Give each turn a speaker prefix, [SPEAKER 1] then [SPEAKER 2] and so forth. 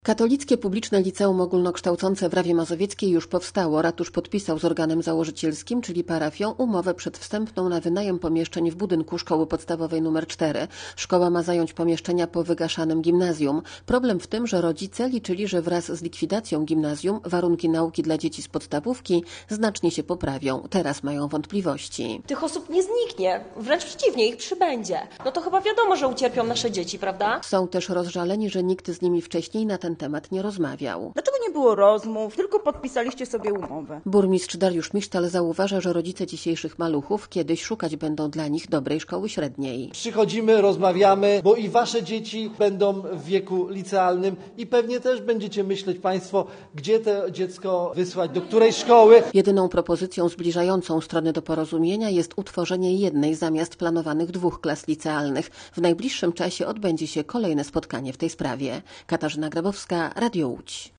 [SPEAKER 1] Katolickie Publiczne Liceum Ogólnokształcące w Rawie Mazowieckiej już powstało. Ratusz podpisał z organem założycielskim, czyli parafią, umowę przedwstępną na wynajem pomieszczeń w budynku Szkoły Podstawowej nr 4. Szkoła ma zająć pomieszczenia po wygaszanym gimnazjum. Problem w tym, że rodzice liczyli, że wraz z likwidacją gimnazjum warunki nauki dla dzieci z podstawówki znacznie się poprawią. Teraz mają wątpliwości.
[SPEAKER 2] Tych osób nie zniknie, wręcz przeciwnie, ich przybędzie. No to chyba wiadomo, że ucierpią nasze dzieci, prawda?
[SPEAKER 1] Są też rozżaleni, że nikt z nimi wcześniej na ten temat nie rozmawiał.
[SPEAKER 3] Dlaczego nie było rozmów, tylko podpisaliście sobie umowę?
[SPEAKER 1] Burmistrz Dariusz Misztal zauważa, że rodzice dzisiejszych maluchów kiedyś szukać będą dla nich dobrej szkoły średniej.
[SPEAKER 4] Przychodzimy, rozmawiamy, bo i wasze dzieci będą w wieku licealnym i pewnie też będziecie myśleć państwo, gdzie to dziecko wysłać, do której szkoły.
[SPEAKER 1] Jedyną propozycją zbliżającą strony do porozumienia jest utworzenie jednej zamiast planowanych 2 klas licealnych. W najbliższym czasie odbędzie się kolejne spotkanie w tej sprawie. Katarzyna Grabowska, Radio Łódź.